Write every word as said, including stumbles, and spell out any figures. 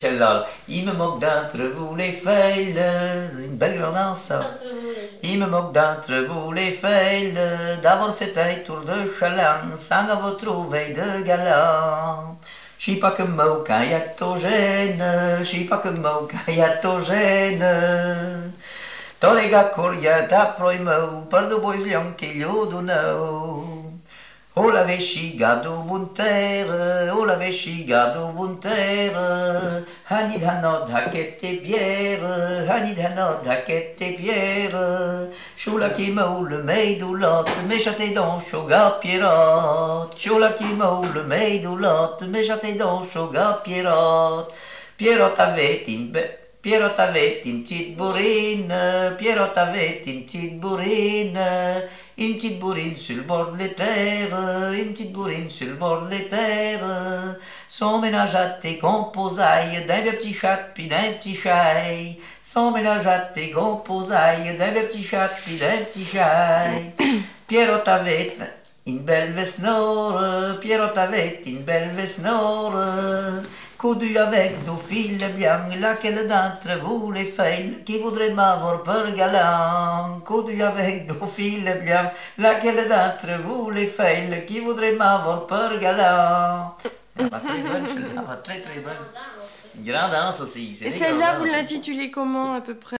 qu'elle il me moque d'entre vous les fails, une belle grande danse. Il me moque d'entre vous les fails, d'avoir fait un tour de chaland sans avoir trouvé de galant. Je sais pas que moi quand y a gène, je sais pas que moi quand y a gène. Dans les gars courriens t'approi meu, per du bois lion che gli donau. O la vesci gadu buntere, o la vesci gadu buntere, hanid hanod hakette bière, hanid hanod hakette bière, choula qui mau le meidoulotte, méchaté dans choga pierrotte, choula qui mau le meidoulotte, méchaté dans choga pierrotte, pierrotte avait une be- Pierrot avait une petite bourrine, Pierrot avait une petite bourrine, une petite bourrine sur le bord de l'éther, une petite bourrine sur le bord de l'éther. Son ménage à tes composailles, d'un vieux petit chat puis d'un petit chai. Son ménage à tes composailles, d'un vieux petit chat puis d'un petit chai. Pierrot avait une belle veste noire, Pierrot avait une belle veste noire. Coudu avec deux fils blancs, laquelle d'entre vous les fails qui voudrait m'avoir pour galant? Coudu avec deux fils blancs, laquelle d'entre vous les fails qui voudrait m'avoir pour galant? Elle va très bonne, celle-là, elle va très très bonne. Une grande danse aussi. Et celle-là, vous l'intitulez comment à peu près?